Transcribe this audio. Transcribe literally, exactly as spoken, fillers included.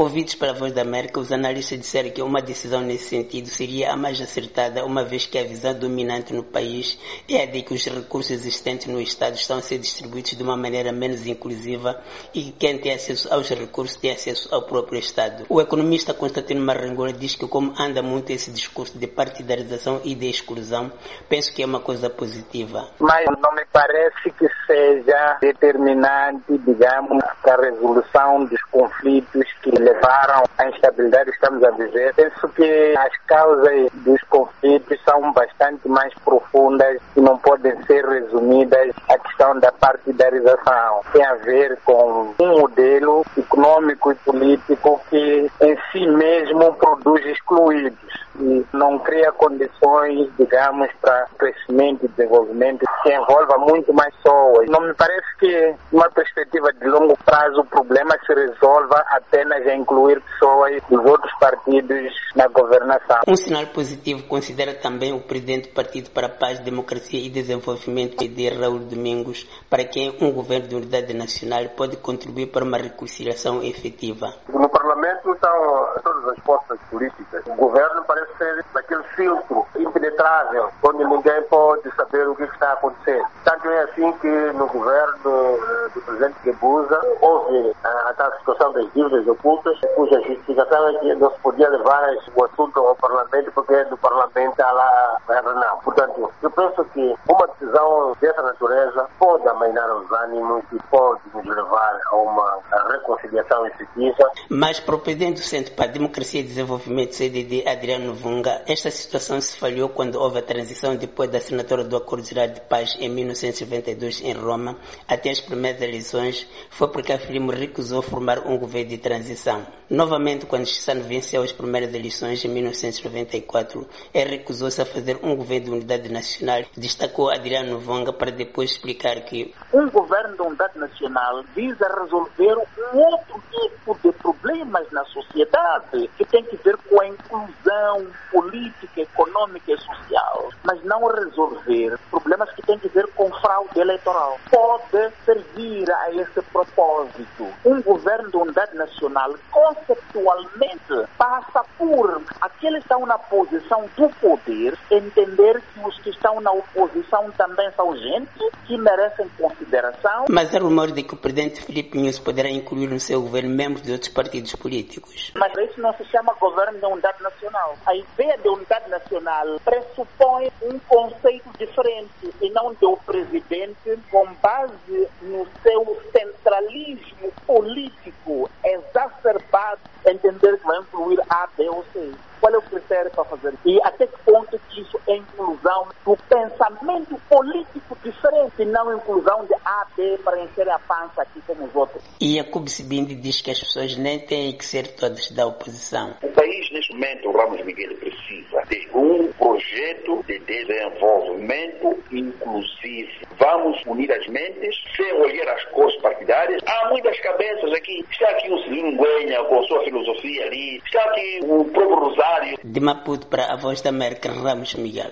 Ouvidos pela Voz da América, os analistas disseram que uma decisão nesse sentido seria a mais acertada, uma vez que a visão dominante no país é a de que os recursos existentes no Estado estão a ser distribuídos de uma maneira menos inclusiva e que quem tem acesso aos recursos tem acesso ao próprio Estado. O economista Constantino Marangora diz que, como anda muito esse discurso de partidarização e de exclusão, penso que é uma coisa positiva. Mas não me parece que seja determinante, digamos, para a resolução dos conflitos que levaram à instabilidade que estamos a viver. Penso que as causas dos conflitos são bastante mais profundas e não podem ser resumidas à questão da partidarização. Tem a ver com um modelo econômico e político que em si mesmo produz excluídos e não cria condições, digamos, para crescimento e desenvolvimento que envolva muito mais pessoas. Não me parece que, numa perspectiva de longo prazo, o problema se resolva apenas em incluir pessoas dos outros partidos na governação. Um sinal positivo considera também o presidente do Partido para a Paz, Democracia e Desenvolvimento, P D, Raul Domingos, para quem um governo de unidade nacional pode contribuir para uma reconciliação efetiva. No Parlamento estão todas as forças políticas. O governo parece ser daquele filtro impenetrável, onde ninguém pode saber o que está acontecendo. Tanto é assim que no governo do presidente Guebuza houve a tal situação das dívidas ocultas, cuja justificação é que não se podia levar o assunto ao Parlamento porque no Parlamento está lá a Renan. Portanto, eu penso que uma decisão dessa natureza pode amainar os ânimos e pode nos levar a uma reconciliação efetiva. Mas para o presidente do Centro para a Democracia e Desenvolvimento, C D D, Adriano Vunga, esta situação se falhou quando houve a transição depois da assinatura do Acordo Geral de Paz em mil novecentos e noventa e dois em Roma, até as primeiras eleições, foi porque a Frelimo recusou formar um governo de transição. Novamente, quando Chissano venceu as primeiras eleições em mil novecentos e noventa e quatro, ele recusou-se a fazer um governo de unidade nacional, destacou Adriano Vunga para depois explicar que um governo de unidade nacional visa resolver um outro tipo de problemas na sociedade, que tem que ver com a inclusão política, econômica e social, mas não resolver problemas que têm que ver com fraude eleitoral. Pode servir a esse propósito. Um governo de unidade nacional, conceptualmente, passa por aqueles que estão na posição do poder, entender que os que estão na oposição também são gente que merecem consideração. Mas há rumores de que o presidente Filipe Nunes poderá incluir no seu governo membros de outros partidos políticos. Mas isso não se chama governo de unidade nacional. A ideia de unidade nacional pressupõe um conceito diferente e não do presidente com base no seu centralismo político exacerbado, entender que vai incluir A, B ou C. Qual é o critério para fazer? E até que ponto que isso é inclusão do pensamento político diferente e não inclusão de A, B para encher a pança aqui como os outros? E Jacob Sibindi diz que as pessoas nem têm que ser todas da oposição. O país, neste momento, o Ramos Miguel precisa de um projeto de desenvolvimento inclusivo. Vamos unir as mentes, sem olhar as cores partidárias. Há muitas cabeças aqui. Está aqui o Celino Guenha com a sua filosofia ali. Está aqui o próprio Rosário. De Maputo para a Voz da América, Ramos Miguel.